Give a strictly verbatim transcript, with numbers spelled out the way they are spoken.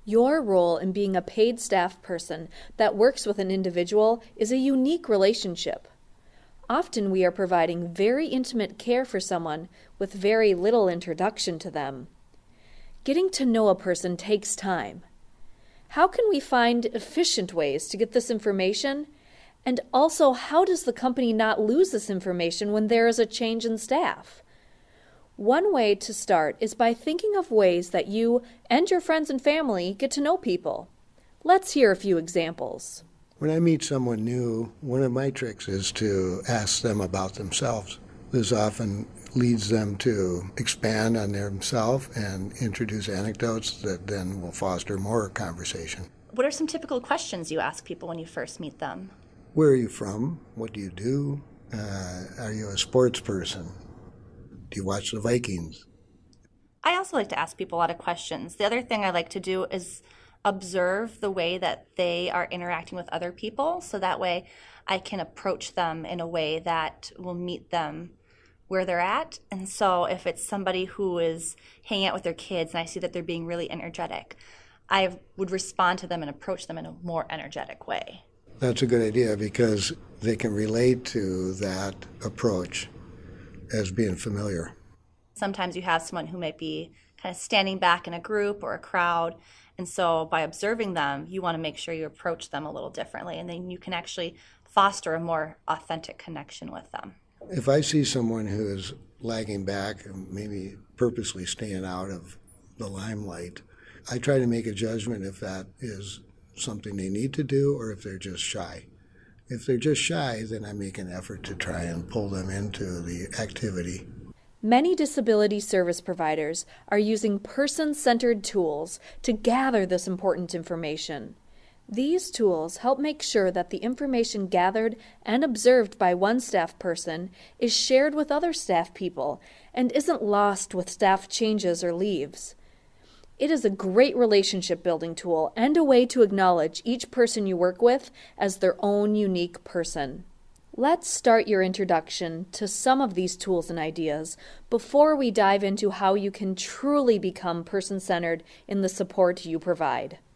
Your role in being a paid staff person that works with an individual is a unique relationship. Often we are providing very intimate care for someone with very little introduction to them. Getting to know a person takes time. How can we find efficient ways to get this information? And also, how does the company not lose this information when there is a change in staff? One way to start is by thinking of ways that you and your friends and family get to know people. Let's hear a few examples. When I meet someone new, one of my tricks is to ask them about themselves. This often leads them to expand on themselves and introduce anecdotes that then will foster more conversation. What are some typical questions you ask people when you first meet them? Where are you from? What do you do? Uh, are you a sports person? Do you watch the Vikings? I also like to ask people a lot of questions. The other thing I like to do is observe the way that they are interacting with other people, so that way I can approach them in a way that will meet them where they're at. And so if it's somebody who is hanging out with their kids and I see that they're being really energetic, I would respond to them and approach them in a more energetic way. That's a good idea because they can relate to that approach as being familiar. Sometimes you have someone who might be kind of standing back in a group or a crowd, and so by observing them, you want to make sure you approach them a little differently, and then you can actually foster a more authentic connection with them. If I see someone who is lagging back and maybe purposely staying out of the limelight, I try to make a judgment if that is something they need to do or if they're just shy. If they're just shy, then I make an effort to try and pull them into the activity. Many disability service providers are using person-centered tools to gather this important information. These tools help make sure that the information gathered and observed by one staff person is shared with other staff people and isn't lost with staff changes or leaves. It is a great relationship building tool and a way to acknowledge each person you work with as their own unique person. Let's start your introduction to some of these tools and ideas before we dive into how you can truly become person-centered in the support you provide.